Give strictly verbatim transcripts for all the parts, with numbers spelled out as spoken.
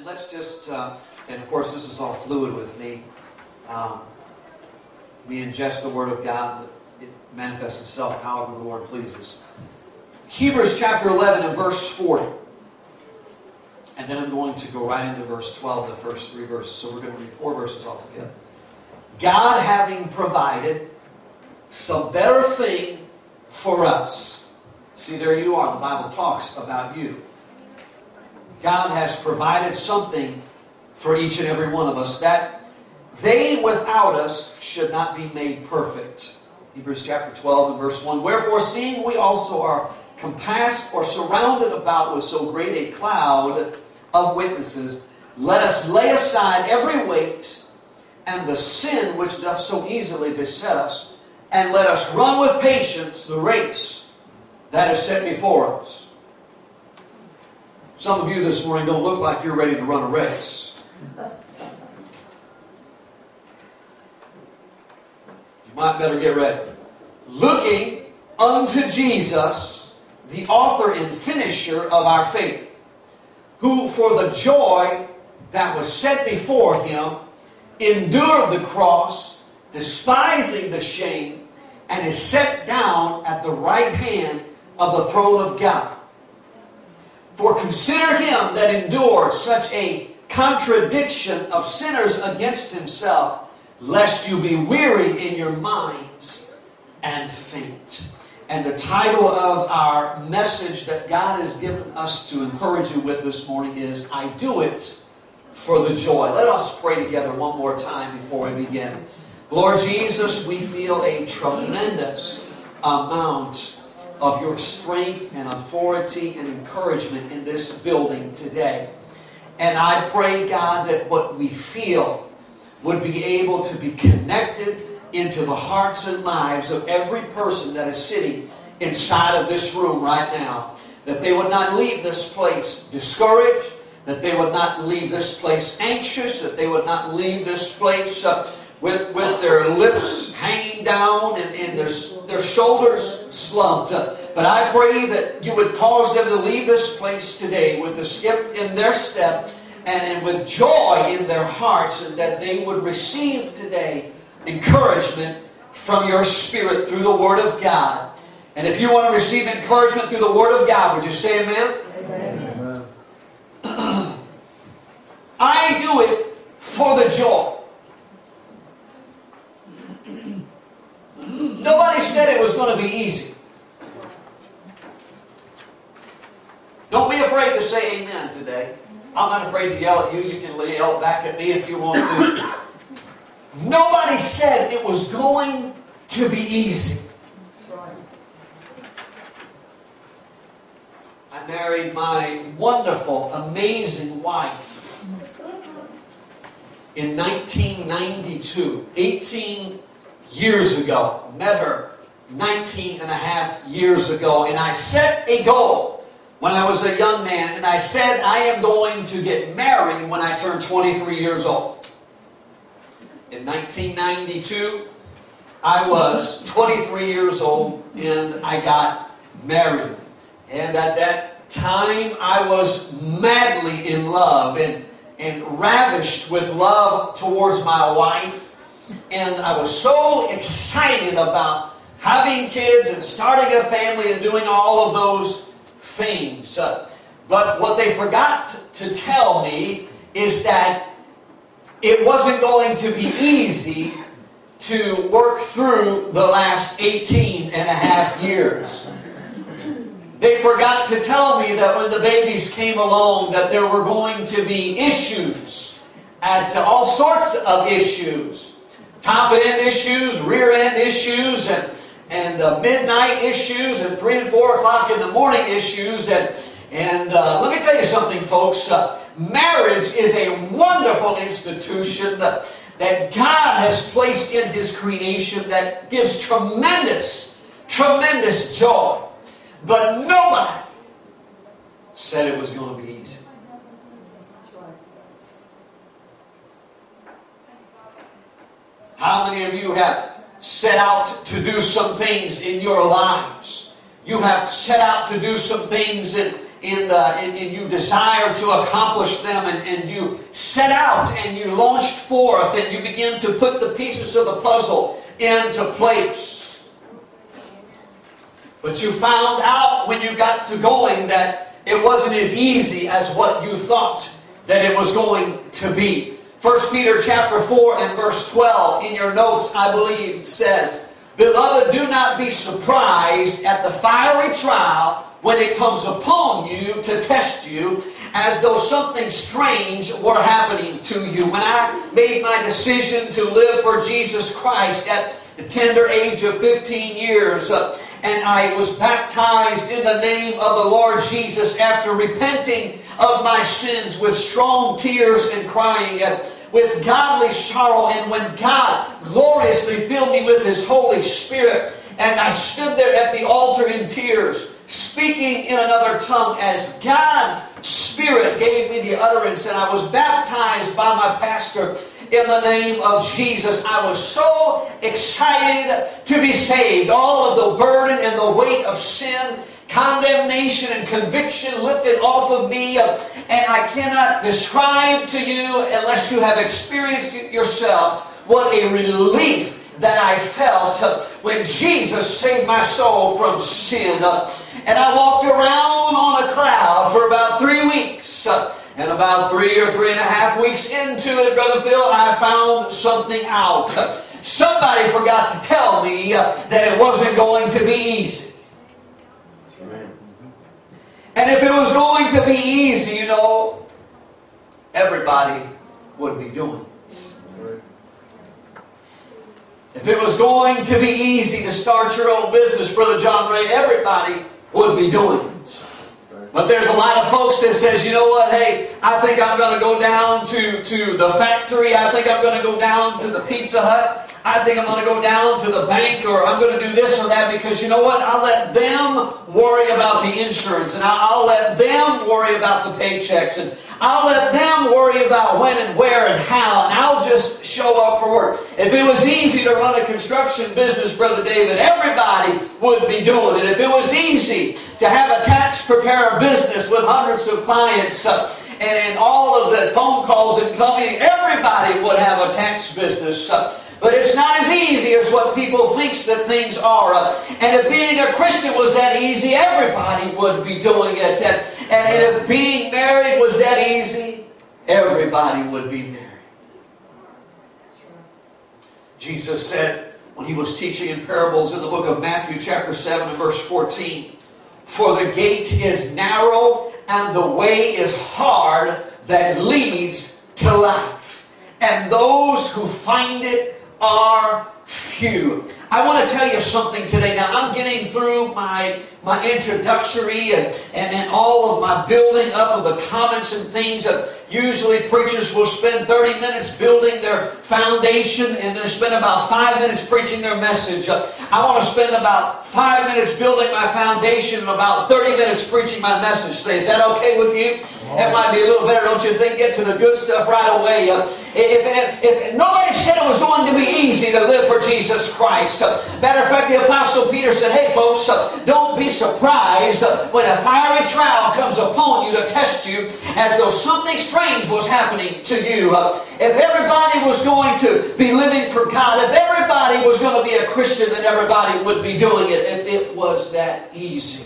Amen. Let's just, uh, and of course this is all fluid with me. Um, we ingest the Word of God, but it manifests itself however the Lord pleases. Hebrews chapter eleven and verse forty. And then I'm going to go right into verse twelve, the first three verses. So we're going to read four verses altogether. God having provided some better thing for us. See, there you are. The Bible talks about you. God has provided something for each and every one of us, that they without us should not be made perfect. Hebrews chapter twelve and verse one. Wherefore, seeing we also are compassed or surrounded about with so great a cloud of witnesses, let us lay aside every weight and the sin which doth so easily beset us, and let us run with patience the race that is set before us. Some of you this morning don't look like you're ready to run a race. You might better get ready. Looking unto Jesus, the author and finisher of our faith, who for the joy that was set before him endured the cross, despising the shame, and is set down at the right hand of the throne of God. For consider him that endured such a contradiction of sinners against himself, lest you be weary in your minds and faint. And the title of our message that God has given us to encourage you with this morning is, I Do It for the Joy. Let us pray together one more time before we begin. Lord Jesus, we feel a tremendous amount of your strength and authority and encouragement in this building today. And I pray, God, that what we feel would be able to be connected into the hearts and lives of every person that is sitting inside of this room right now. That they would not leave this place discouraged, that they would not leave this place anxious, that they would not leave this place uh, with, with their lips hanging down and, and their, their shoulders slumped. Uh, but I pray that you would cause them to leave this place today with a skip in their step and, and with joy in their hearts, and that they would receive today encouragement from your Spirit through the Word of God. And if you want to receive encouragement through the Word of God, would you say amen? Amen. Amen. I do it for the joy. Nobody said it was going to be easy. Don't be afraid to say amen today. I'm not afraid to yell at you. You can yell back at me if you want to. Nobody said it was going to be easy. I married my wonderful, amazing wife in nineteen ninety-two, eighteen years ago. Met her nineteen and a half years ago. And I set a goal when I was a young man. And I said I am going to get married when I turn twenty-three years old. In nineteen ninety-two, I was twenty-three years old and I got married. And at that time, I was madly in love and, and ravished with love towards my wife. And I was so excited about having kids and starting a family and doing all of those things. Uh, but what they forgot to tell me is that it wasn't going to be easy to work through the last eighteen and a half years. They forgot to tell me that when the babies came along that there were going to be issues, at uh, all sorts of issues. Top end issues, rear end issues, and, and uh, midnight issues, and three and four o'clock in the morning issues. And, and uh, let me tell you something, folks. Uh, marriage is a wonderful institution that, that God has placed in His creation that gives tremendous, tremendous joy. But nobody said it was going to be easy. How many of you have set out to do some things in your lives? You have set out to do some things in, in the, and, and you desire to accomplish them, and, and you set out and you launched forth and you begin to put the pieces of the puzzle into place. But you found out when you got to going that it wasn't as easy as what you thought that it was going to be. First Peter chapter four and verse twelve in your notes, I believe, says, "Beloved, do not be surprised at the fiery trial when it comes upon you to test you, as though something strange were happening to you." When I made my decision to live for Jesus Christ at the tender age of fifteen years, uh, and I was baptized in the name of the Lord Jesus after repenting of my sins with strong tears and crying, and with godly sorrow, and when God gloriously filled me with His Holy Spirit, and I stood there at the altar in tears, speaking in another tongue as God's Spirit gave me the utterance, and I was baptized by my pastor in the name of Jesus. I was so excited to be saved. All of the burden and the weight of sin, condemnation and conviction lifted off of me, and I cannot describe to you, unless you have experienced it yourself, what a relief that I felt when Jesus saved my soul from sin. And I walked around on a cloud for about three weeks. And about three or three and a half weeks into it, Brother Phil, I found something out. Somebody forgot to tell me that it wasn't going to be easy. And if it was going to be easy, you know, everybody would be doing it. If it was going to be easy to start your own business, Brother John Ray, everybody would be doing it. But there's a lot of folks that says, you know what, hey, I think I'm going to go down to, to the factory. I think I'm going to go down to the Pizza Hut. I think I'm going to go down to the bank, or I'm going to do this or that, because you know what? I'll let them worry about the insurance, and I'll let them worry about the paychecks, and I'll let them worry about when and where and how, and I'll just show up for work. If it was easy to run a construction business, Brother David, everybody would be doing it. If it was easy to have a tax preparer business with hundreds of clients, uh, and, and all of the phone calls incoming, everybody would have a tax business. Uh, But it's not as easy as what people think that things are. And if being a Christian was that easy, everybody would be doing it. And, and if being married was that easy, everybody would be married. Jesus said when He was teaching in parables in the book of Matthew chapter seven and verse fourteen, "For the gate is narrow and the way is hard that leads to life, and those who find it are few." I want to tell you something today. Now, I'm getting through my, my introductory and, and, and all of my building up of the comments and things. Uh, usually preachers will spend thirty minutes building their foundation and then spend about five minutes preaching their message. Uh, I want to spend about five minutes building my foundation and about thirty minutes preaching my message today. Is that okay with you? It might be a little better, don't you think? Get to the good stuff right away. Uh, if, if, if nobody said it was going to be easy to live for Jesus Christ. Uh, matter of fact, the Apostle Peter said, hey folks, uh, don't be surprised uh, when a fiery trial comes upon you to test you as though something strange was happening to you. Uh, if everybody was going to be living for God, if everybody was going to be a Christian, then everybody would be doing it if it was that easy.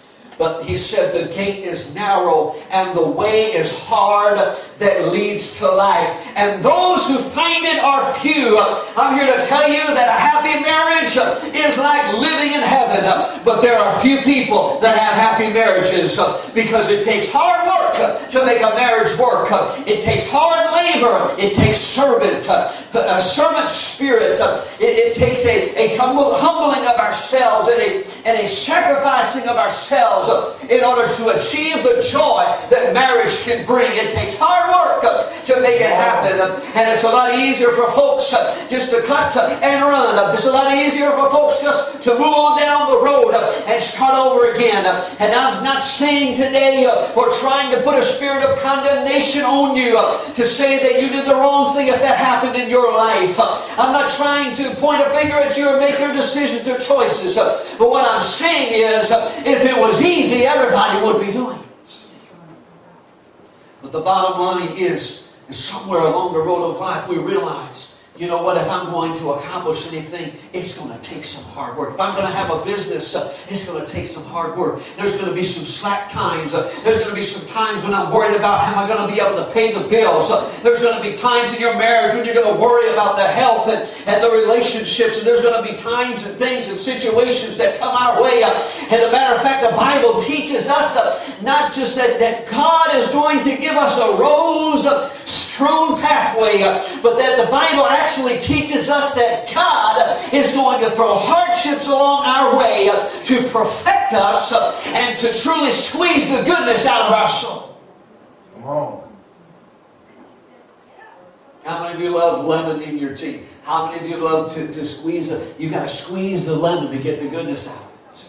But he said the gate is narrow and the way is hard that leads to life, and those who find it are few. I'm here to tell you that a happy marriage is like living in heaven, but there are few people that have happy marriages because it takes hard work to make a marriage work. It takes hard labor. It takes servant, a servant spirit. It, it takes a, a humble, humbling of ourselves and a, and a sacrificing of ourselves in order to achieve the joy that marriage can bring. It takes hard work to make it happen. And it's a lot easier for folks just to cut and run. It's a lot easier for folks just to move on down the road and start over again. And I'm not saying today or trying to put a spirit of condemnation on you to say that you did the wrong thing if that happened in your life. I'm not trying to point a finger at you or make your decisions or choices. But what I'm saying is, if it was easy, everybody would be doing it. But the bottom line is, is somewhere along the road of life we realize, you know what, if I'm going to accomplish anything, it's going to take some hard work. If I'm going to have a business, uh, it's going to take some hard work. There's going to be some slack times. Uh, there's going to be some times when I'm worried about how am I going to be able to pay the bills. Uh, there's going to be times in your marriage when you're going to worry about the health and, and the relationships. And there's going to be times and things and situations that come our way. Uh, and as a matter of fact, the Bible teaches us uh, not just that, that God is going to give us a rose uh, strewn pathway, uh, but that the Bible actually teaches us that God is going to throw hardships along our way uh, to perfect us uh, and to truly squeeze the goodness out of our soul. Come on. How many of you love lemon in your tea? How many of you love to, to squeeze it? You got to squeeze the lemon to get the goodness out of it.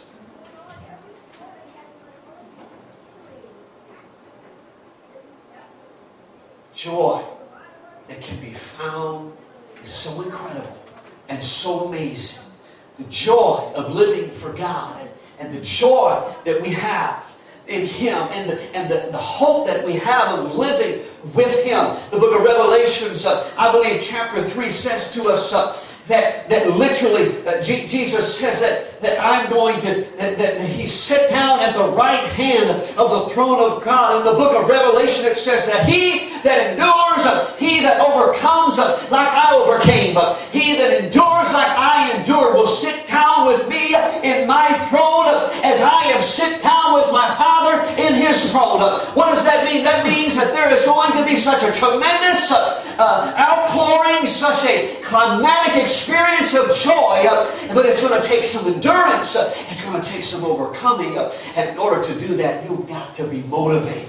Joy that can be found is so incredible and so amazing. The joy of living for God and, and the joy that we have in Him and the, and the, the hope that we have of living with Him. The book of Revelations, uh, I believe chapter three says to us uh, that, that literally uh, G- Jesus says that, that I'm going to, that, that He sat down at the right hand of the throne of God. In the book of Revelation it says that He that endures, uh, He that overcomes uh, like I overcame, uh, He that endures like I endured will sit down with me in my throne uh, as I am sit down with my Father in His throne. Uh, what does that mean? That means that there is going to be such a tremendous uh, uh, outpouring, such a climatic experience of joy, uh, but it's going to take some endurance. Uh, it's going to take some overcoming. Uh, and in order to do that, you've got to be motivated.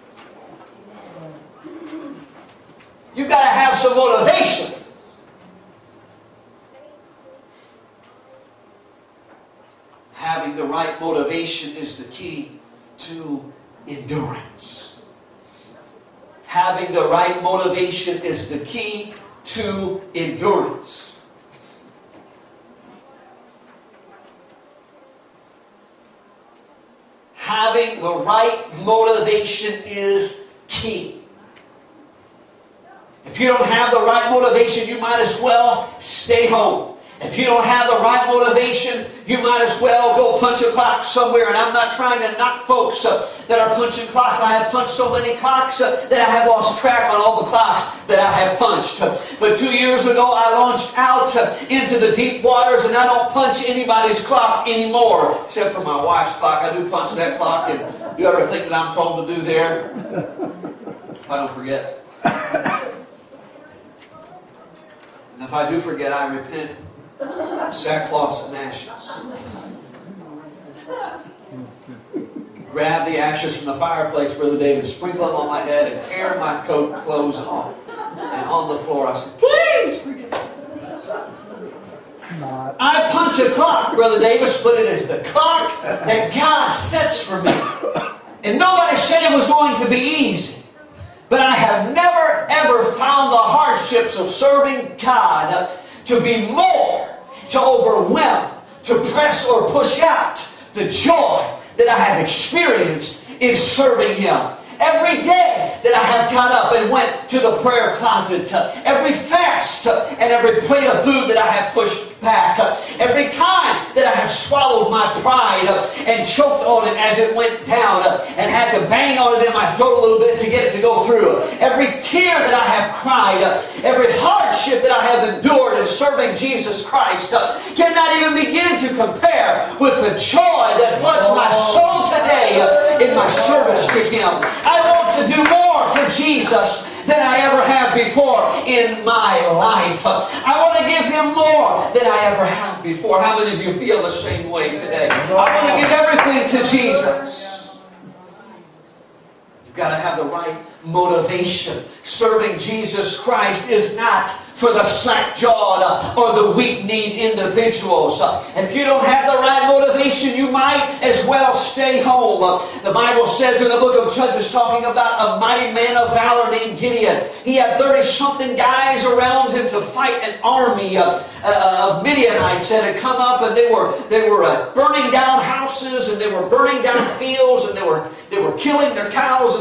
You've got to have some motivation. Having the right motivation is the key to endurance. Having the right motivation is the key to endurance. Having the right motivation is key. If you don't have the right motivation, you might as well stay home. If you don't have the right motivation, you might as well go punch a clock somewhere. And I'm not trying to knock folks uh, that are punching clocks. I have punched so many clocks uh, that I have lost track on all the clocks that I have punched. Uh, but two years ago, I launched out uh, into the deep waters, and I don't punch anybody's clock anymore, except for my wife's clock. I do punch that clock, and do everything that I'm told to do there. If I don't forget. And if I do forget, I repent. Sackcloth and ashes. Grab the ashes from the fireplace, Brother David, sprinkle them on my head, and tear my coat clothes off. And on the floor I said, please forgive me. I punch a clock, Brother Davis, but it is the clock that God sets for me. And nobody said it was going to be easy. But I have never, ever found the hardships of serving God to be more, to overwhelm, to press or push out the joy that I have experienced in serving Him. Every day that I have got up and went to the prayer closet, uh, every fast uh, and every plate of food that I have pushed back, uh, every time that I have swallowed my pride uh, and choked on it as it went down uh, and had to bang on it in my throat a little bit to get it to go through, every tear that I have cried, uh, every hardship that I have endured in serving Jesus Christ uh, cannot even begin to compare with the joy that floods my soul today uh, in my service to Him. I want to do more for Jesus than I ever have before in my life. I want to give Him more than I ever have before. How many of you feel the same way today? I want to give everything to Jesus. You've got to have the right motivation. Serving Jesus Christ is not for the slack-jawed or the weak-kneed individuals. If you don't have the right motivation, you might as well stay home. The Bible says in the book of Judges, talking about a mighty man of valor named Gideon. He had thirty-something guys around him to fight an army of, uh, of Midianites that had come up, and they were they were uh, burning down houses, and they were burning down fields, and they were they were killing their cows and their sheep.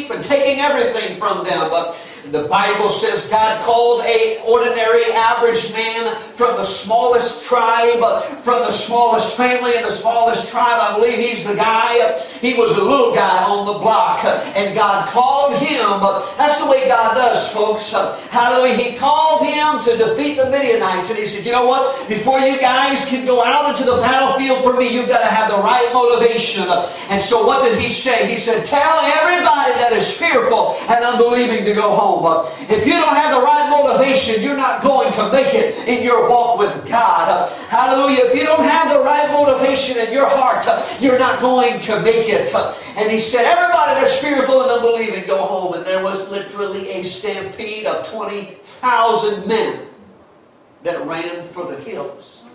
sheep and taking everything from them. But the Bible says God called a ordinary, average man from the smallest tribe, from the smallest family and the smallest tribe. I believe he's the guy. He was a little guy on the block, and God called him. That's the way God does, folks. Hallelujah. He called him to defeat the Midianites, and he said, you know what? Before you guys can go out into the battlefield for me, you've got to have the right motivation. And so what did he say? He said, tell everybody that is fearful and unbelieving to go home. If you don't have the right motivation, you're not going to make it in your walk with God. Hallelujah. If you don't have the right motivation in your heart, you're not going to make it. And he said, everybody that's fearful and unbelieving, go home. And there was literally a stampede of twenty thousand men that ran for the hills.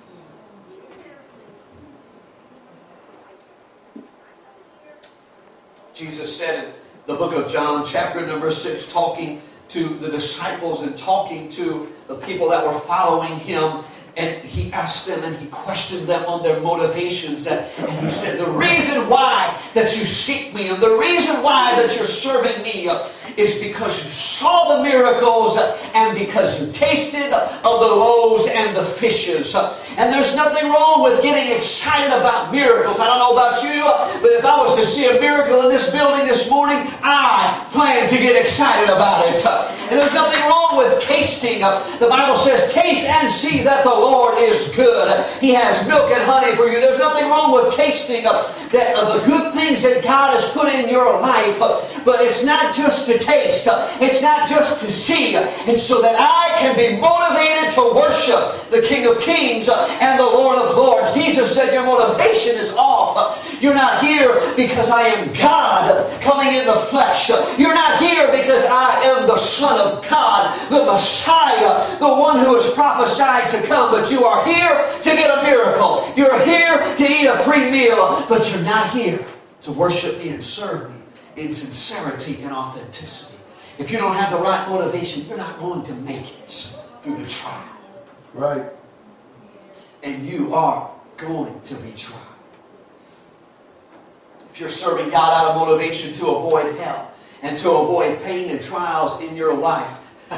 Jesus said in the book of John, chapter number six, talking to the disciples and talking to the people that were following him, and he asked them and he questioned them on their motivations, and he said, the reason why that you seek me and the reason why that you're serving me is because you saw the miracles and because you tasted of the loaves and the fishes. And there's nothing wrong with getting excited about miracles. I don't know about you, but if I was to see a miracle in this building this morning, I plan to get excited about it. And there's nothing wrong with tasting. The Bible says, taste and see that the Lord is good. He has milk and honey for you. There's nothing wrong with tasting that, the good things that God has put in your life. But it's not just to taste. It's not just to see. It's so that I can be motivated to worship the King of Kings and the Lord of Lords. Jesus said your motivation is off. You're not here because I am God coming in the flesh. You're not here because I am the Son of God, the Messiah, the one who is prophesied to come. But you are here to get a miracle. You're here to eat a free meal. But you're not here to worship me and serve me in sincerity and authenticity. If you don't have the right motivation, you're not going to make it through the trial. Right. And you are going to be tried. If you're serving God out of motivation to avoid hell and to avoid pain and trials in your life,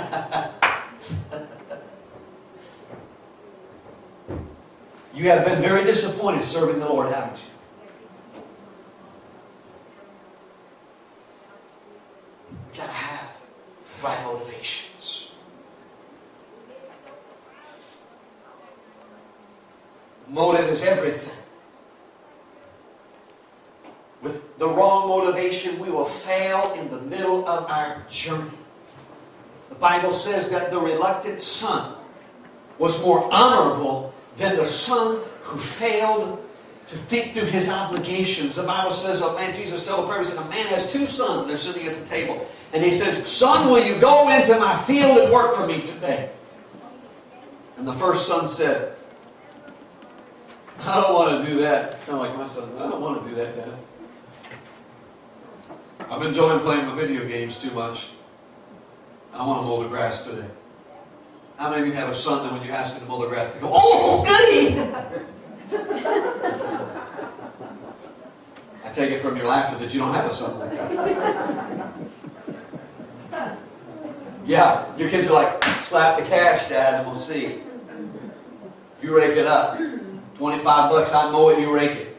you have been very disappointed serving the Lord, haven't you? You've got to have right motivations. Motive is everything. With the wrong motivation, we will fail in the middle of our journey. The Bible says that the reluctant son was more honorable than the son who failed to think through his obligations. The Bible says, oh man, Jesus told a person, a man has two sons and they're sitting at the table. And he says, son, will you go into my field and work for me today? And the first son said, I don't want to do that. Sound like my son. I don't want to do that, Dad. I've been enjoying playing my video games too much. I want to mow the grass today. How many of you have a son that when you ask him to mow the grass, they go, oh, goody! I take it from your laughter that you don't have a son like that. Yeah, your kids are like, slap the cash, Dad, and we'll see. You rake it up. twenty-five bucks, I mow it, you rake it.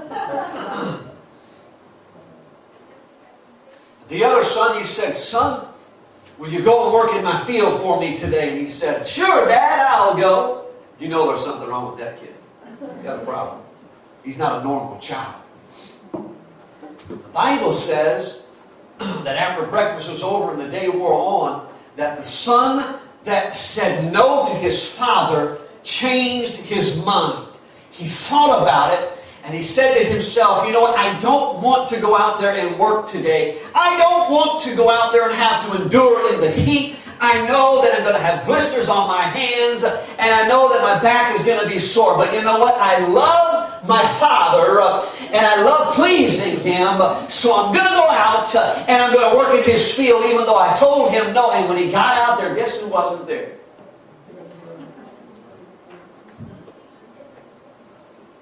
The other son, he said, son, will you go and work in my field for me today? And he said, sure, Dad, I'll go. You know there's something wrong with that kid. You got a problem. He's not a normal child. The Bible says that after breakfast was over and the day wore on, that the son that said no to his father changed his mind. He thought about it, and he said to himself, you know what, I don't want to go out there and work today. I don't want to go out there and have to endure in the heat. I know that I'm going to have blisters on my hands, and I know that my back is going to be sore. But you know what? I love my father, uh, and I love pleasing him. So I'm going to go out, uh, and I'm going to work in his field, even though I told him no. And when he got out there, guess who wasn't there?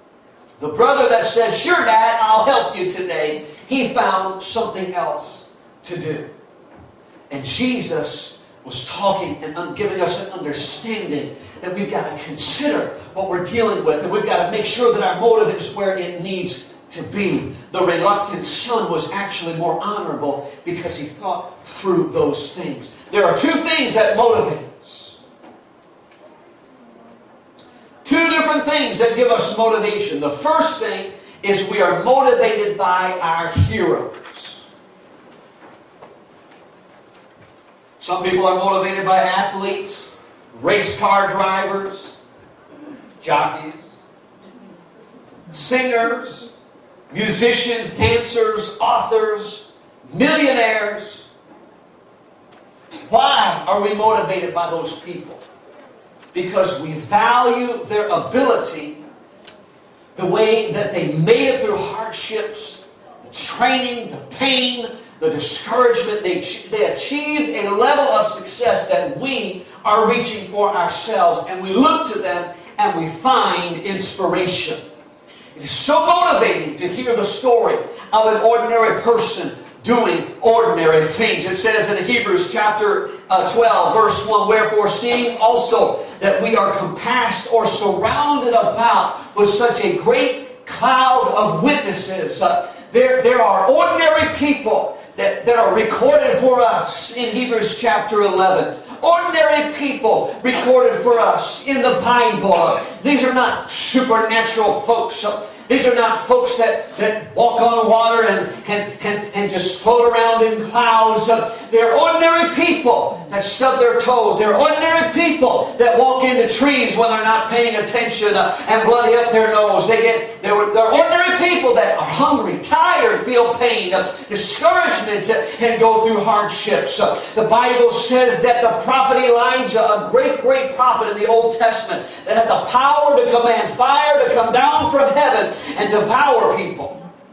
The brother that said, sure, Dad, I'll help you today. He found something else to do. And Jesus was talking and giving us an understanding that we've got to consider what we're dealing with, and we've got to make sure that our motive is where it needs to be. The reluctant son was actually more honorable because he thought through those things. There are two things that motivate us. Two different things that give us motivation. The first thing is we are motivated by our heroes. Some people are motivated by athletes, race car drivers, jockeys, singers, musicians, dancers, authors, millionaires. Why are we motivated by those people? Because we value their ability, the way that they made it through hardships, the training, the pain, the discouragement. They, they achieved a level of success that we are reaching for ourselves. And we look to them and we find inspiration. It is so motivating to hear the story of an ordinary person doing ordinary things. It says in Hebrews chapter uh, twelve, verse one, "Wherefore, seeing also that we are compassed or surrounded about with such a great cloud of witnesses." Uh, there, there are ordinary people that, that are recorded for us in Hebrews chapter eleven. Ordinary people recorded for us in the Bible. These are not supernatural folks. These are not folks that, that walk on water and, and, and, and just float around in clouds. They're ordinary people that stub their toes. They're ordinary people that walk into trees when they're not paying attention and bloody up their nose. They get, they're, they're ordinary people that are hungry, tired, feel pain, discouragement, and go through hardships. The Bible says that the prophet Elijah, a great, great prophet in the Old Testament, that had the power to command fire to come down from heaven and devour people,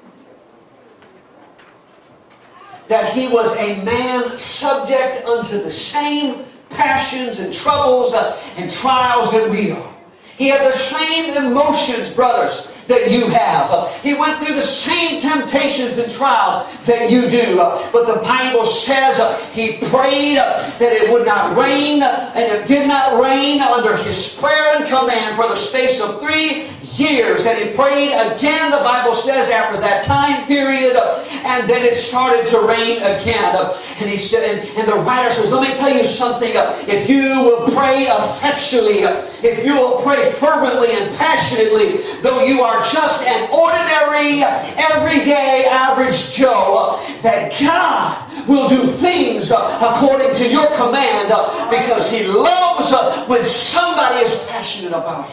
that he was a man subject unto the same passions and troubles uh, and trials that we are. He had the same emotions, brothers, that you have. Uh, he went through the same temptations and trials that you do. Uh, but the Bible says uh, he prayed uh, that it would not rain, uh, and it did not rain under his prayer and command for the space of three years. And he prayed again, the Bible says, after that time period, uh, and then it started to rain again. Uh, and he said, and, and the writer says, let me tell you something. Uh, if you will pray effectually, uh, if you will pray fervently and passionately, though you are just an ordinary, everyday, average Joe, that God will do things according to your command, because He loves when somebody is passionate about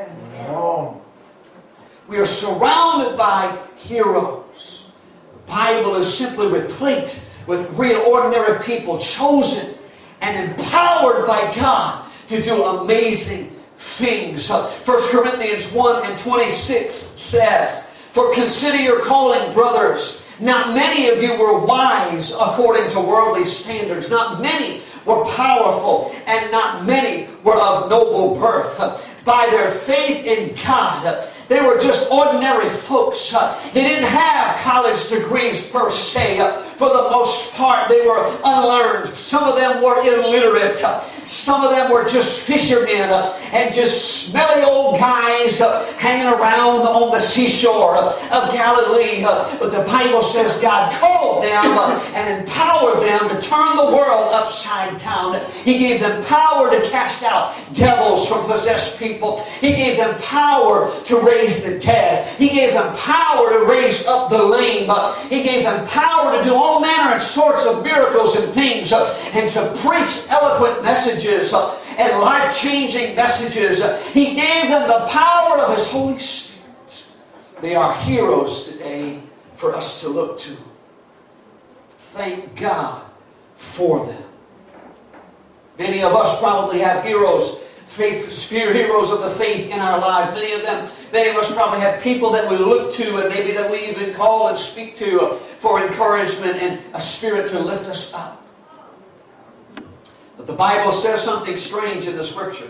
Him. We are surrounded by heroes. The Bible is simply replete with real ordinary people chosen and empowered by God to do amazing things. First Corinthians one and twenty-six says, "For consider your calling, brothers. Not many of you were wise according to worldly standards. Not many were powerful, and not many were of noble birth. By their faith in God, they were just ordinary folks. They didn't have college degrees per se. For the most part, they were unlearned. Some of them were illiterate. Some of them were just fishermen and just smelly old guys hanging around on the seashore of Galilee. But the Bible says God called them and empowered them to turn the world upside down. He gave them power to cast out devils from possessed people. He gave them power to raise the dead. He gave them power to raise up the lame. He gave them power to do all manner and sorts of miracles and things, and to preach eloquent messages and life-changing messages. He gave them the power of His Holy Spirit. They are heroes today for us to look to. Thank God for them. Many of us probably have heroes, faith sphere heroes of the faith in our lives. Many of them, many of us probably have people that we look to, and maybe that we even call and speak to for encouragement and a spirit to lift us up. But the Bible says something strange in the Scripture.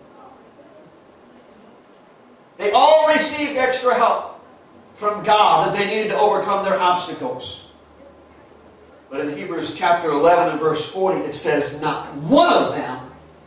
They all received extra help from God that they needed to overcome their obstacles. But in Hebrews chapter eleven and verse forty, it says, not one of them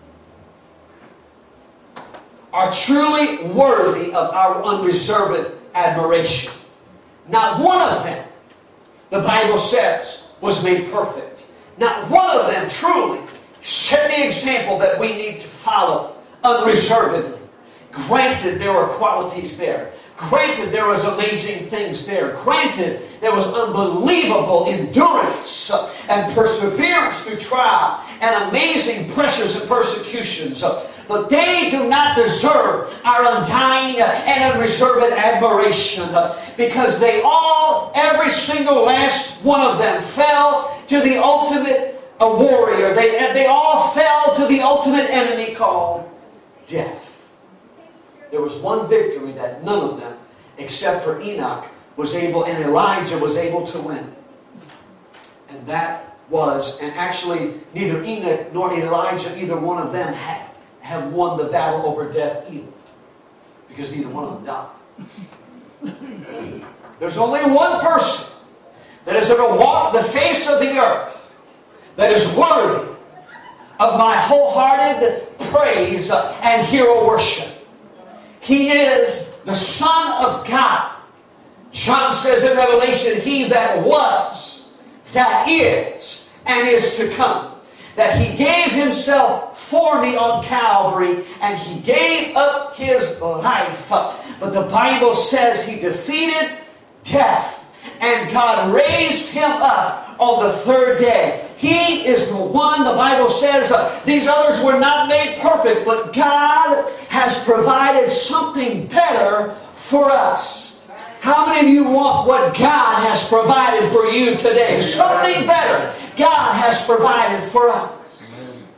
are truly worthy of our unreserved admiration. Not one of them, the Bible says, was made perfect. Not one of them truly set the example that we need to follow unreservedly. Granted, there were qualities there. Granted, there was amazing things there. Granted, there was unbelievable endurance and perseverance through trial and amazing pressures and persecutions. But they do not deserve our undying and unreserved admiration, because they all, every single last one of them, fell to the ultimate a warrior. They, they all fell to the ultimate enemy called death. There was one victory that none of them, except for Enoch, was able, and Elijah was able to win. And that was, and actually neither Enoch nor Elijah, either one of them had, have won the battle over death either. Because neither one of them died. There's only one person that has ever walked the face of the earth that is worthy of my wholehearted praise and hero worship. He is the Son of God. John says in Revelation, He that was, that is, and is to come. That He gave Himself for me on Calvary, and He gave up His life. But the Bible says He defeated death, and God raised Him up on the third day. He is the one, the Bible says, uh, these others were not made perfect, but God has provided something better for us. How many of you want what God has provided for you today? Something better God has provided for us.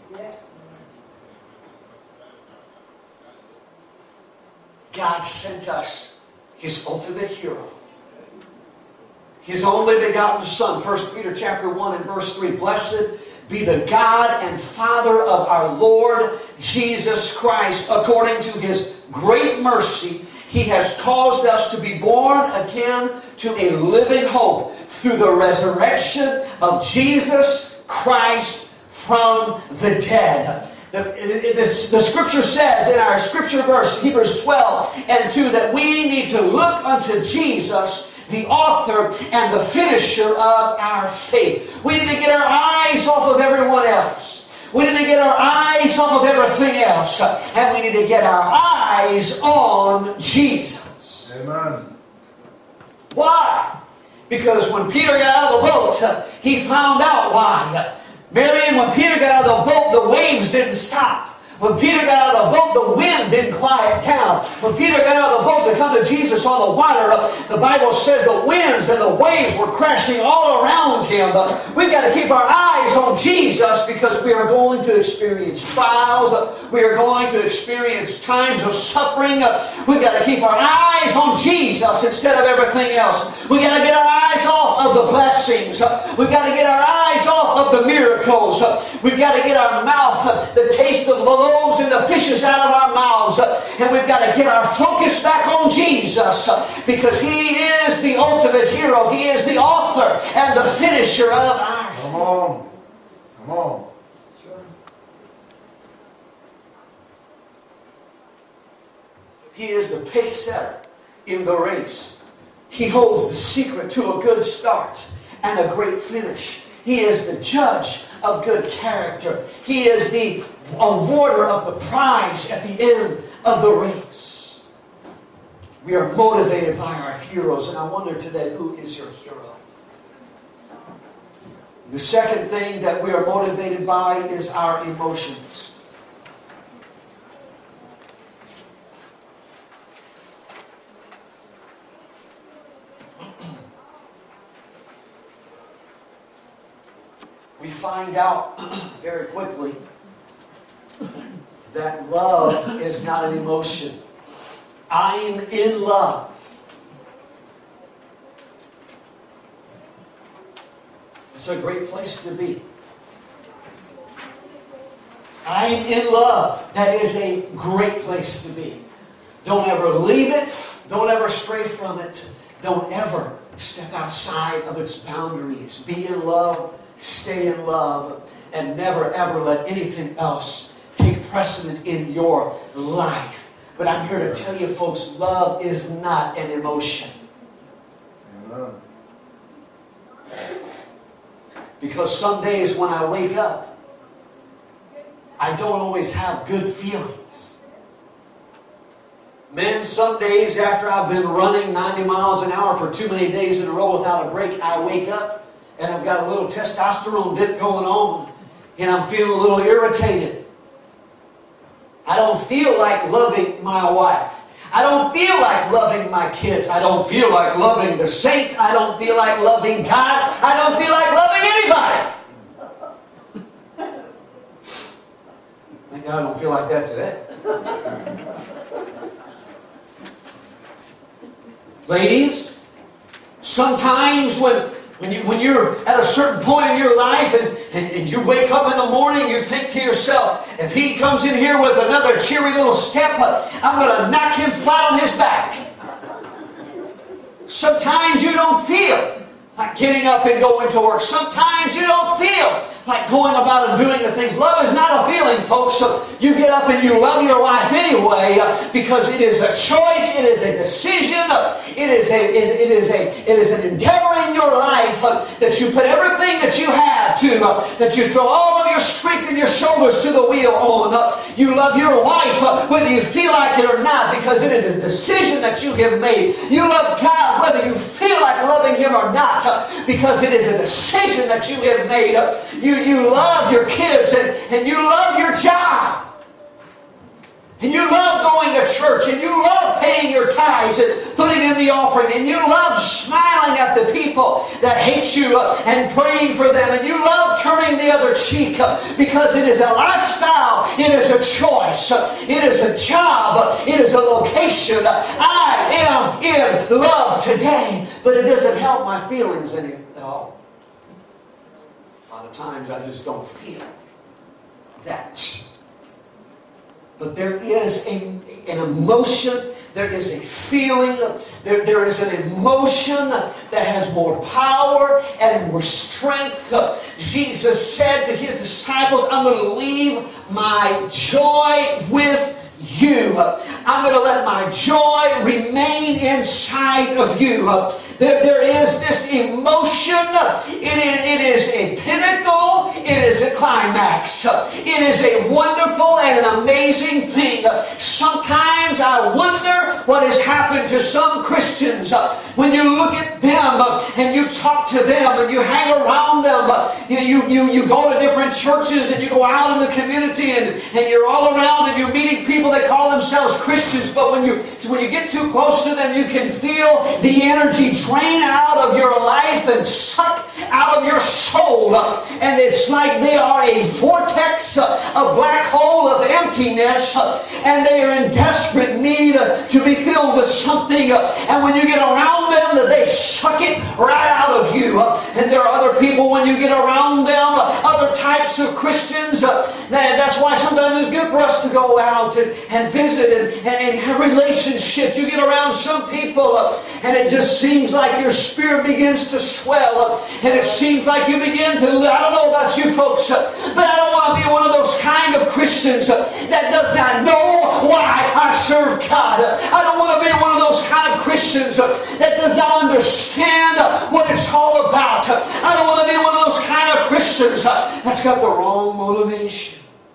God sent us His ultimate hero, His only begotten Son. First Peter chapter one and verse three. Blessed be the God and Father of our Lord Jesus Christ. According to His great mercy, He has caused us to be born again to a living hope through the resurrection of Jesus Christ from the dead. The, the, the Scripture says in our Scripture verse, Hebrews twelve and two, that we need to look unto Jesus, the author and the finisher of our faith. We need to get our eyes off of everyone else. We need to get our eyes off of everything else. And we need to get our eyes on Jesus. Amen. Why? Because when Peter got out of the boat, he found out why. Marion, when Peter got out of the boat, the waves didn't stop. When Peter got out of the boat, the wind didn't quiet down. When Peter got out of the boat to come to Jesus on the water, the Bible says the winds and the waves were crashing all around him. We've got to keep our eyes on Jesus, because we are going to experience trials. We are going to experience times of suffering. We've got to keep our eyes on Jesus instead of everything else. We've got to get our eyes off of the blessings. We've got to get our eyes off of the miracles. We've got to get our mouth, the taste of the loaves and the fishes out of our mouths, and we've got to get our focus back on Jesus, because He is the ultimate hero. He is the author and the finisher of our faith. Come on. Come on. He is the pace setter in the race. He holds the secret to a good start and a great finish. He is the judge of good character. He is the awarder of the prize at the end of the race. We are motivated by our heroes, and I wonder today, who is your hero? The second thing that we are motivated by is our emotions. We find out very quickly that love is not an emotion. I'm in love. It's a great place to be. I'm in love. That is a great place to be. Don't ever leave it. Don't ever stray from it. Don't ever step outside of its boundaries. Be in love, stay in love, and never ever let anything else take precedent in your life. But I'm here to tell you, folks, love is not an emotion. Amen. Because some days when I wake up, I don't always have good feelings. Men, some days after I've been running ninety miles an hour for too many days in a row without a break, I wake up and I've got a little testosterone dip going on and I'm feeling a little irritated. I don't feel like loving my wife. I don't feel like loving my kids. I don't feel like loving the saints. I don't feel like loving God. I don't feel like loving anybody. Thank God I don't feel like that today. Ladies, sometimes when When, you, when you're at a certain point in your life and, and, and you wake up in the morning, you think to yourself, if he comes in here with another cheery little step, I'm going to knock him flat on his back. Sometimes you don't feel like getting up and going to work. Sometimes you don't feel like going about and doing the things. Love is not a feeling, folks. So you get up and you love your wife anyway uh, because it is a choice. It is a decision. Uh, it is a is, it is a it is an endeavor in your life uh, that you put everything that you have to. Uh, that you throw all of your strength and your shoulders to the wheel on. Uh, you love your wife uh, whether you feel like it or not because it is a decision that you have made. You love God whether you feel like loving Him or not uh, because it is a decision that you have made. Uh, you You love your kids and, and you love your job. And you love going to church and you love paying your tithes and putting in the offering and you love smiling at the people that hate you and praying for them and you love turning the other cheek because it is a lifestyle, it is a choice, it is a job, it is a location. I am in love today, but it doesn't help my feelings any at all. A lot of times I just don't feel that. But there is a, an emotion, there is a feeling, there, there is an emotion that has more power and more strength. Jesus said to His disciples, I'm going to leave my joy with you. I'm going to let my joy remain inside of you. There, there is this emotion. It is, it is a pinnacle. It is a climax. It is a wonderful and an amazing thing. Sometimes I wonder what has happened to some Christians. When you look at them and you talk to them and you hang around them, you, you, you go to different churches and you go out in the community and, and you're all around and you're meeting people that call themselves Christians, but when you, when you get too close to them, you can feel the energy drain out of your life and suck out of your soul. And it's like they are a vortex, a black hole of emptiness, and they are in desperate need to be filled with something. And when you get around them, they suck it right out of you. And there are other people, when you get around them, other types of Christians, that's why sometimes it's good for us to go out and, and visit and, and, and have relationships. You get around some people and it just seems like your spirit begins to swell and it seems like you begin to, I don't know about you folks, but I don't want to be one of those kind of Christians that does not know why I serve God. I don't want to be one of those kind of Christians that does not understand what it's all about. I don't want to be one of those kind of Christians that's got the wrong motivation.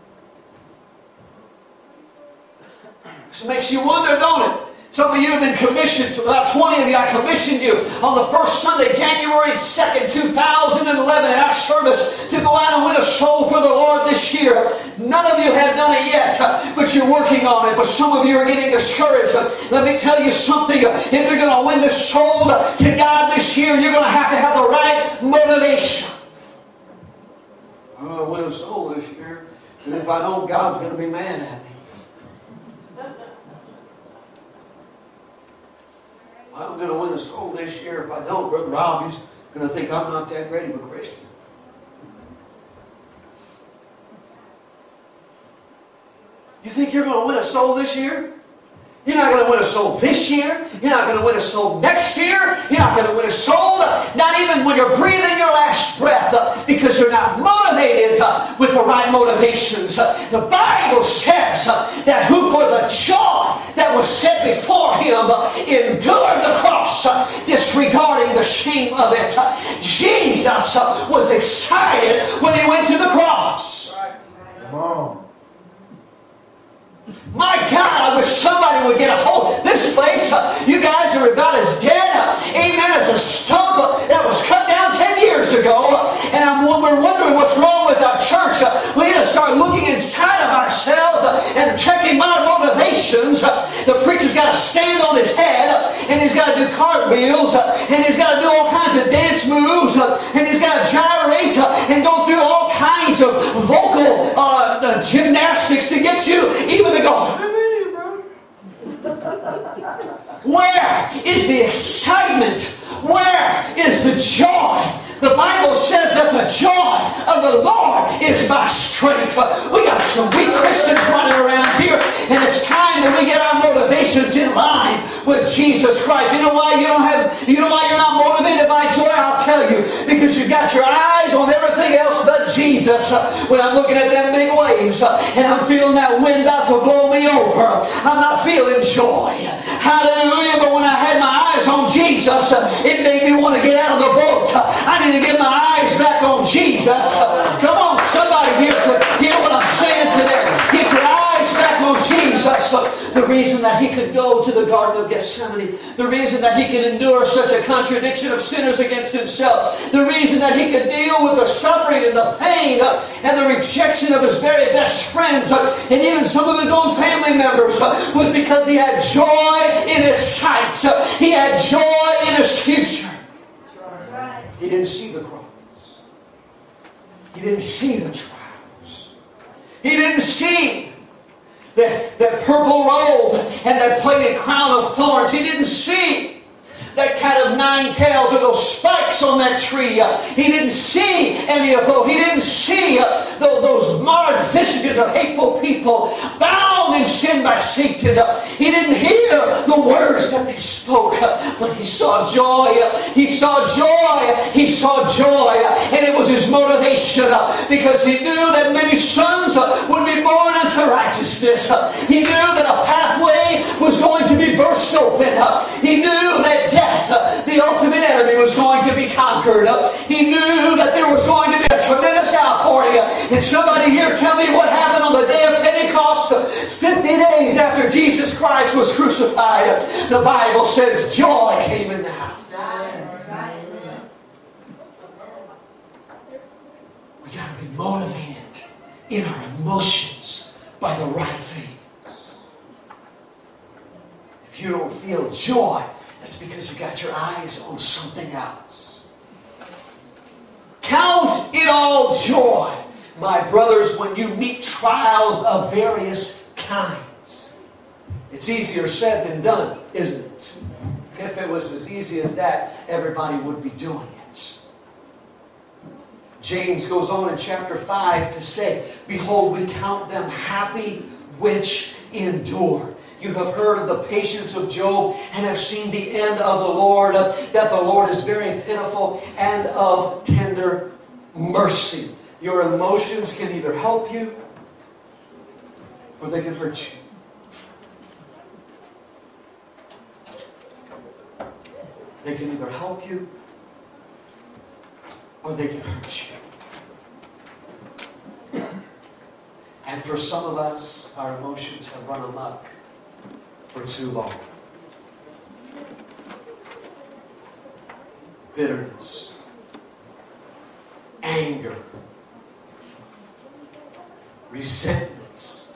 It makes you wonder, don't it? Some of you have been commissioned, about twenty of you, I commissioned you on the first Sunday, January second, two thousand eleven, in our service to go out and win a soul for the Lord this year. None of you have done it yet, but you're working on it. But some of you are getting discouraged. Let me tell you something. If you're going to win this soul to God this year, you're going to have to have the right motivation. I'm going to win a soul this year, and if I don't, God's going to be mad at me. I'm going to win a soul this year. If I don't, Brother Rob is going to think I'm not that great of a Christian. You think you're going to win a soul this year? You're not going to win a soul this year. You're not going to win a soul next year. You're not going to win a soul, uh, not even when you're breathing your last breath, uh, because you're not motivated uh, with the right motivations. Uh, the Bible says uh, that who for the joy that was set before him uh, endured the cross, uh, disregarding the shame of it. Uh, Jesus uh, was excited when he went to the cross. Come on. My God, I wish somebody would get a hold of this place. Uh, you guys are about as dead, uh, amen, as a stump uh, that was cut down ten years ago. Uh, and I'm, we're wondering what's wrong with our church. Uh, we need to start looking inside of ourselves uh, and checking my motivations. Uh, the preacher's got to stand on his head, uh, and he's got to do cartwheels, uh, and he's got to do all kinds of dance moves, uh, and he's got to gyrate uh, and go through all kinds of vocal uh, uh, gymnastics to get you even to go, where is the excitement? Where is the joy? The Bible says that the joy of the Lord is my strength. We got some weak Christians running around here, and it's time that we get our motivations in line with Jesus Christ. You know why you don't have, you know why you're not motivated by joy? I'll tell you. Because you got your eyes on everything else but Jesus. When I'm looking at them big waves, and I'm feeling that wind about to blow me over, I'm not feeling joy. Hallelujah. But when I had my eyes on Jesus, it made me want to get out of the boat. I need to get my eyes back on Jesus. Come on, somebody here to hear what I'm saying today. Get your eyes back on Jesus. The reason that he could go to the Garden of Gethsemane, the reason that he could endure such a contradiction of sinners against himself, the reason that he could deal with the suffering and the pain and the rejection of his very best friends and even some of his own family members was because he had joy in his sight. He had joy in his future. He didn't see the cross. He didn't see the trials. He didn't see that, that purple robe and that plated crown of thorns. He didn't see that kind of nine tails or those spikes on that tree. Uh, he didn't see any of those. He didn't see uh, those, those marred visages of hateful people bound in sin by Satan. Uh, he didn't hear the words that they spoke, uh, but he saw joy. Uh, he saw joy. He saw joy. Uh, and it was his motivation uh, because he knew that many sons uh, would be born into righteousness. Uh, he knew that a pathway was going to be burst open. Uh, he knew that death, Uh, the ultimate enemy, was going to be conquered. Uh, he knew that there was going to be a tremendous outpouring. Uh, and somebody here tell me what happened on the day of Pentecost, uh, fifty days after Jesus Christ was crucified. Uh, the Bible says joy came in the house. We got to be motivated in our emotions by the right things. If you don't feel joy, that's because you got your eyes on something else. Count it all joy, my brothers, when you meet trials of various kinds. It's easier said than done, isn't it? If it was as easy as that, everybody would be doing it. James goes on in chapter five to say, behold, we count them happy which endure. You have heard of the patience of Job and have seen the end of the Lord, uh, that the Lord is very pitiful and of tender mercy. Your emotions can either help you or they can hurt you. They can either help you or they can hurt you. And for some of us, our emotions have run amok for too long. Bitterness, anger, resentments.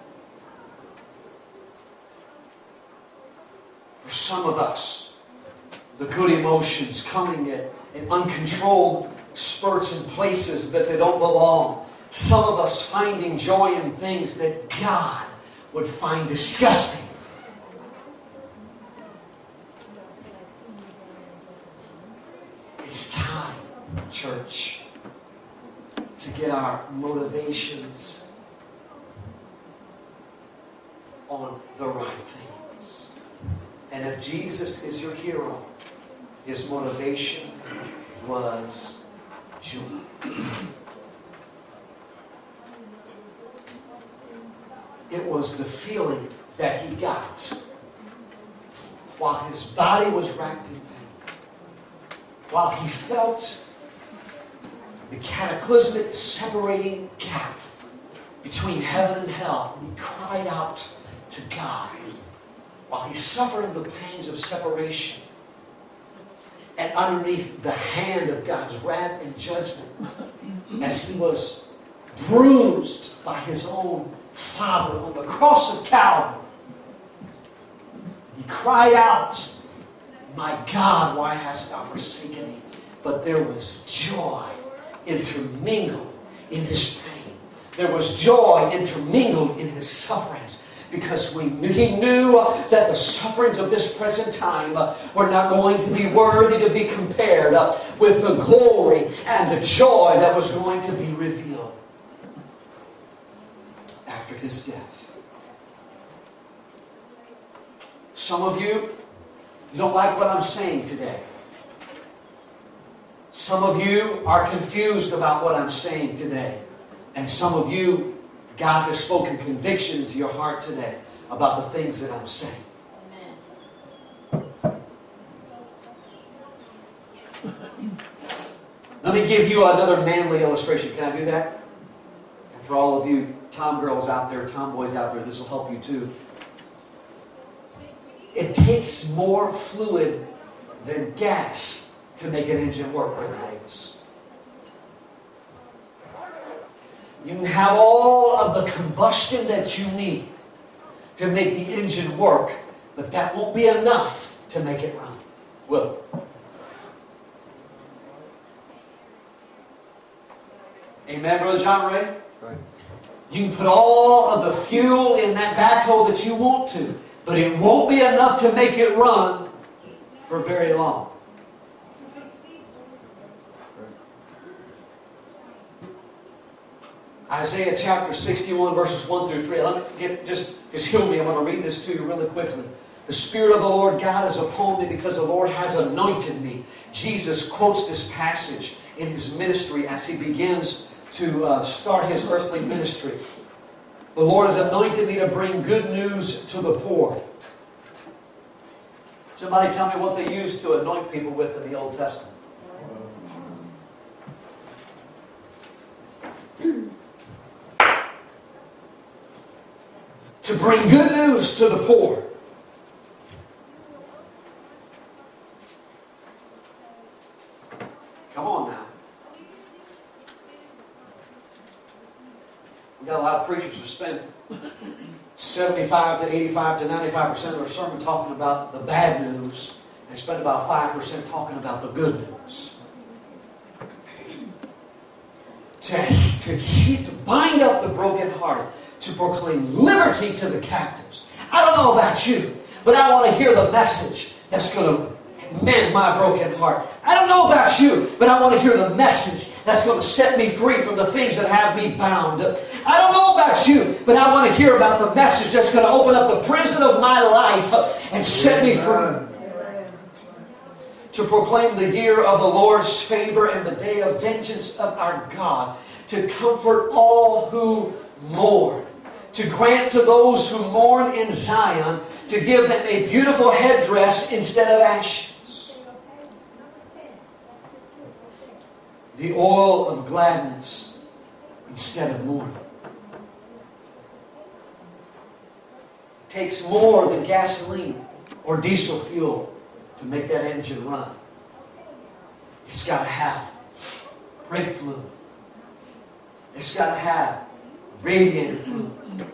For some of us, the good emotions coming in, in uncontrolled spurts and places that they don't belong. Some of us finding joy in things that God would find disgusting. It's time, church, to get our motivations on the right things. And if Jesus is your hero, his motivation was joy. It was the feeling that he got while his body was racked in pain, while he felt the cataclysmic separating gap between heaven and hell, and he cried out to God while he suffered the pains of separation, and underneath the hand of God's wrath and judgment, as he was bruised by his own Father on the cross of Calvary, he cried out, "My God, why hast thou forsaken me?" But there was joy intermingled in his pain. There was joy intermingled in his sufferings, because we knew, he knew that the sufferings of this present time were not going to be worthy to be compared with the glory and the joy that was going to be revealed after his death. Some of you, you don't like what I'm saying today. Some of you are confused about what I'm saying today. And some of you, God has spoken conviction into your heart today about the things that I'm saying. Amen. Let me give you another manly illustration. Can I do that? And for all of you tom girls out there, tomboys out there, this will help you too. It takes more fluid than gas to make an engine work, Brother Davis. You can have all of the combustion that you need to make the engine work, but that won't be enough to make it run, will it? Amen, Brother John Ray? Right. You can put all of the fuel in that backhoe that you want to, but it won't be enough to make it run for very long. Isaiah chapter sixty-one, verses one through three. Let me get, just, just hear me. I want to read this to you really quickly. The Spirit of the Lord God is upon me because the Lord has anointed me. Jesus quotes this passage in his ministry as he begins to uh, start his earthly ministry. The Lord has anointed me to bring good news to the poor. Somebody tell me what they used to anoint people with in the Old Testament. To bring good news to the poor. Come on now. We got a lot of preachers who spend seventy-five to eighty-five to ninety-five percent of their sermon talking about the bad news, and spend about five percent talking about the good news. To, to, keep, to bind up the brokenhearted, to proclaim liberty to the captives. I don't know about you, but I want to hear the message that's going to mend my broken heart. I don't know about you, but I want to hear the message that's going to set me free from the things that have me bound. I don't know about you, but I want to hear about the message that's going to open up the prison of my life and set me free. To proclaim the year of the Lord's favor and the day of vengeance of our God. To comfort all who mourn. To grant to those who mourn in Zion, to give them a beautiful headdress instead of ashes. The oil of gladness instead of mourning. It takes more than gasoline or diesel fuel to make that engine run. It's got to have brake fluid. It's got to have radiator fluid.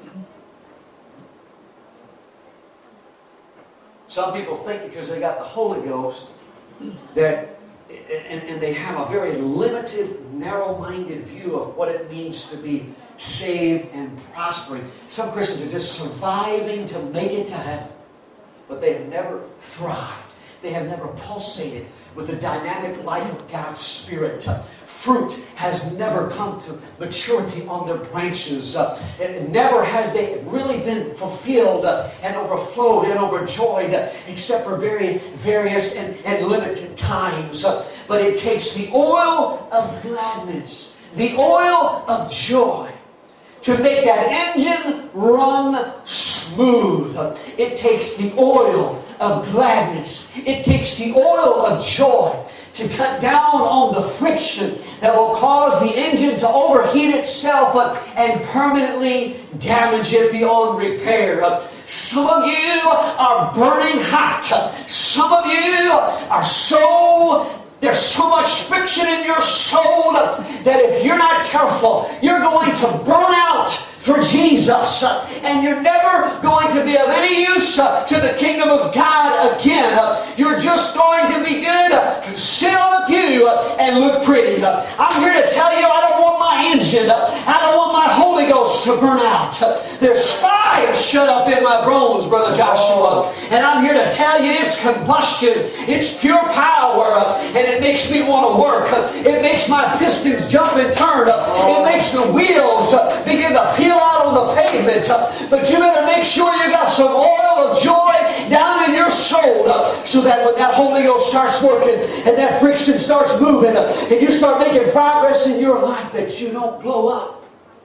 Some people think because they got the Holy Ghost that, and, and they have a very limited, narrow-minded view of what it means to be saved and prospering. Some Christians are just surviving to make it to heaven, but they have never thrived. They have never pulsated with the dynamic life of God's Spirit, fruit has never come to maturity on their branches. Uh, it never has they really been fulfilled uh, and overflowed and overjoyed uh, except for very various and, and limited times. Uh, but it takes the oil of gladness, the oil of joy, to make that engine run smooth. It takes the oil of gladness. It takes the oil of joy to cut down on the friction that will cause the engine to overheat itself and permanently damage it beyond repair. Some of you are burning hot. Some of you are so... There's so much friction in your soul that if you're not careful, you're going to burn out for Jesus. And you're never going to be of any use to the kingdom of God again. You're just going to begin to sit on the pew and look pretty. I'm here to tell you, I don't want my engine, I don't want my Holy Ghost to burn out. There's fire shut up in my bones, Brother Joshua. And I'm here to tell you it's combustion. It's pure power. And it makes me want to work. It makes my pistons jump and turn. It makes the wheels begin to peel out on the pavement. But you better make sure you got some oil of joy down in your soul, so that when that Holy Ghost starts working and that friction starts moving and you start making progress in your life, that you don't blow up.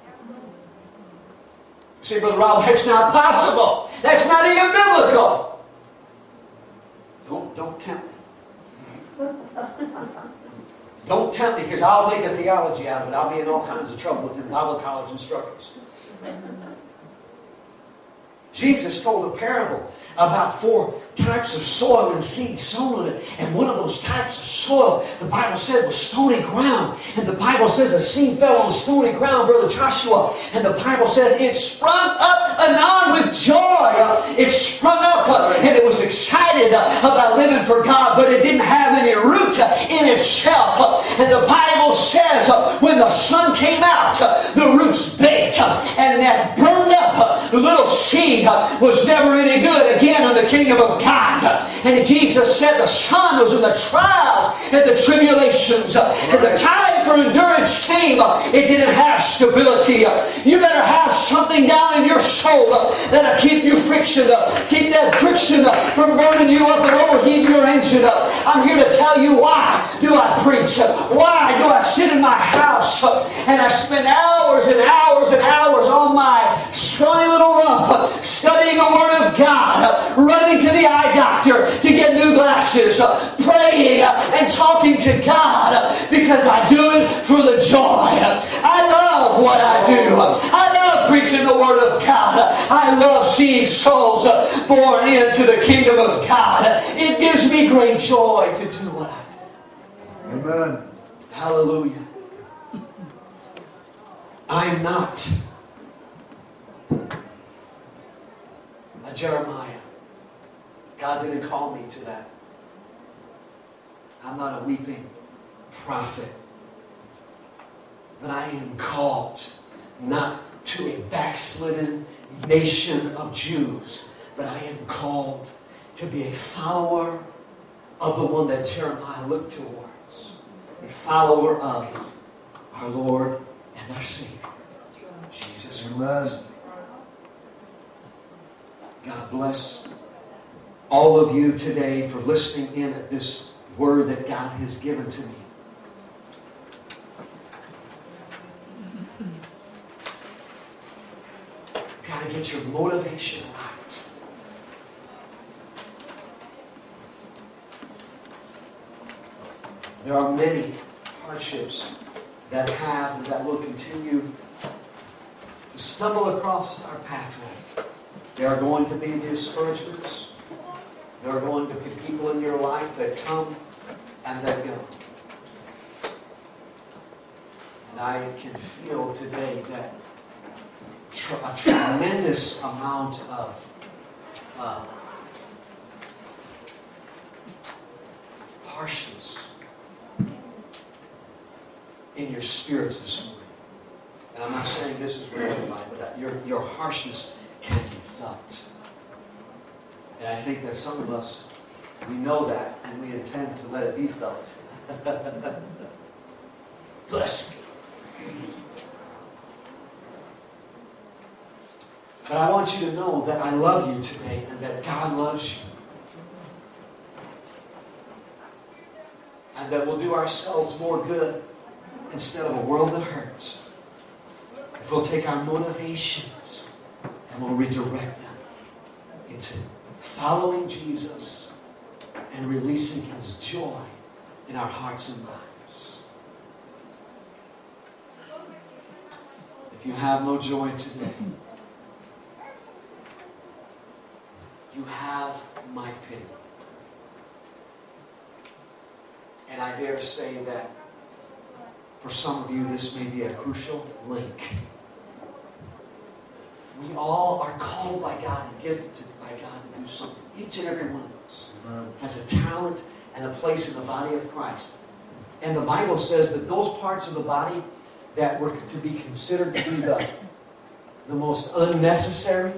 You say, Brother Rob, that's not possible. That's not even biblical. Don't, don't tempt me. Don't tempt me, because I'll make a theology out of it. I'll be in all kinds of trouble with the Bible college instructors. Jesus told a parable about four types of soil and seed sown in it. And one of those types of soil, the Bible said, was stony ground. And the Bible says a seed fell on stony ground, Brother Joshua. And the Bible says it sprung up anon with joy. It sprung up and it was excited about living for God, but it didn't have any root in itself. And the Bible says when the sun came out, the roots baked, and that burned up little seed was never any good again in the kingdom of God. And Jesus said the sun was in the trials and the tribulations, and the time for endurance came. It didn't have stability. You better have something down in your soul that'll keep you friction, keep that friction from burning you up and overheating your engine. I'm here to tell you, why do I preach? Why do I sit in my house and I spend hours and hours and hours on my scrawny little rump studying the Word of God, running to the eye doctor to get new glasses, praying and talking to God, because I do it for the joy. I love what I do. I love preaching the Word of God. I love seeing souls born into the kingdom of God. It gives me great joy to do what I do. Amen. Hallelujah. I'm not a Jeremiah. God didn't call me to that. I'm not a weeping prophet. But I am called not to a backslidden nation of Jews, but I am called to be a follower of the one that Jeremiah looked towards. A follower of our Lord and our Savior, Jesus Christ. God bless all of you today for listening in at this word that God has given to me. You've got to get your motivation right. There are many hardships that have and that will continue to stumble across our pathway. There are going to be discouragements. There are going to be people in your life that come and that go. And I can feel today that tr- a tremendous amount of uh, harshness in your spirits this morning. And I'm not saying this is for everybody, but that your, your harshness can be felt. And I think that some of us, we know that, and we intend to let it be felt. Bless you. But I want you to know that I love you today and that God loves you. And that we'll do ourselves more good instead of a world that hurts if we'll take our motivations and we'll redirect them into following Jesus and releasing His joy in our hearts and lives. If you have no joy today, you have my pity. And I dare say that for some of you, this may be a crucial link. We all are called by God and gifted by God to do something. Each and every one of us has a talent and a place in the body of Christ. And the Bible says that those parts of the body that were to be considered to be the, the most unnecessary,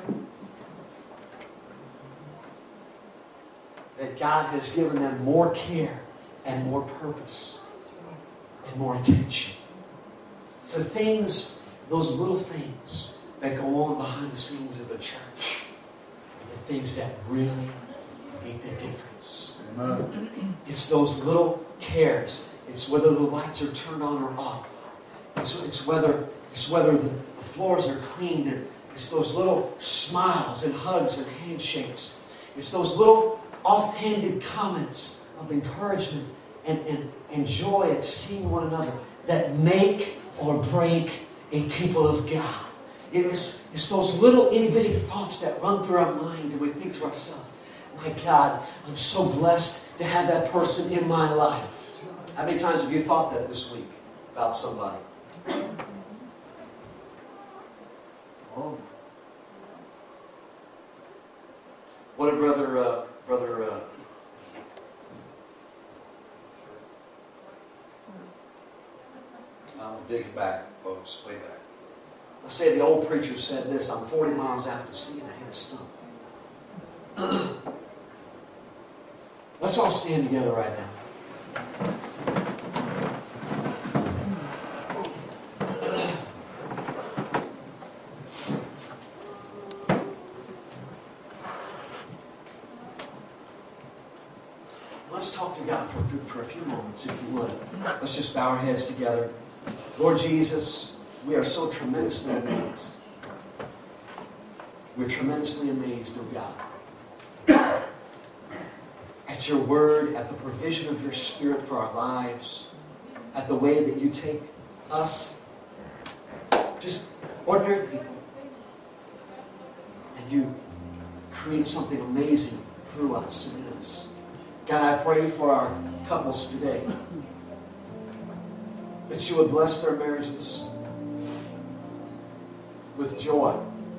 that God has given them more care and more purpose and more attention. So things, those little things that go on behind the scenes of a church, are the things that really make the difference. Amen. It's those little cares. It's whether the lights are turned on or off. It's, it's whether it's whether the, the floors are cleaned. And it's those little smiles and hugs and handshakes. It's those little offhanded comments of encouragement and, and, and joy at seeing one another that make or break a people of God. It is, it's those little itty-bitty thoughts that run through our minds and we think to ourselves, my God, I'm so blessed to have that person in my life. How many times have you thought that this week about somebody? Oh. What did Brother... Uh, Brother, uh, I'm digging back, folks, way back. Let's say the old preacher said this, I'm forty miles out to sea and I hit a stump. Let's all stand together right now. Let's talk to God for, for a few moments, if you would. Let's just bow our heads together. Lord Jesus, we are so tremendously amazed. We're tremendously amazed, oh God, at your word, at the provision of your Spirit for our lives, at the way that you take us, just ordinary people, and you create something amazing through us and in us. God, I pray for our couples today that you would bless their marriages with joy.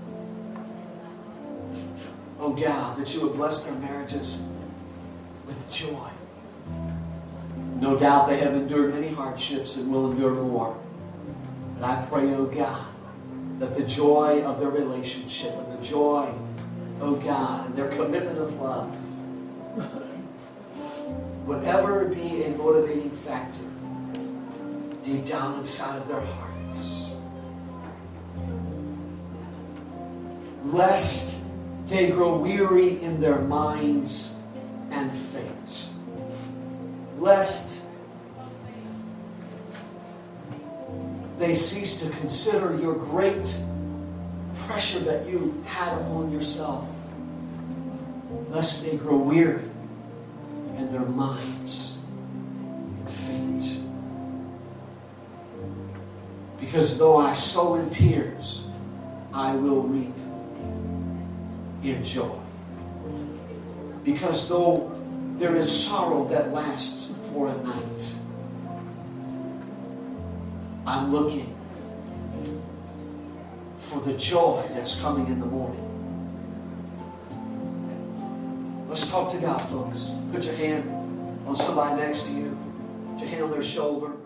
Oh God, that you would bless their marriages with joy. No doubt they have endured many hardships and will endure more. But I pray, oh God, that the joy of their relationship and the joy, oh God, and their commitment of love would ever be a motivating factor deep down inside of their hearts. Lest they grow weary in their minds and faint. Lest they cease to consider your great pressure that you had upon yourself. Lest they grow weary in their minds and faint. Because though I sow in tears, I will reap in joy. Because though there is sorrow that lasts for a night, I'm looking for the joy that's coming in the morning. Let's talk to God, folks. Put your hand on somebody next to you. Put your hand on their shoulder.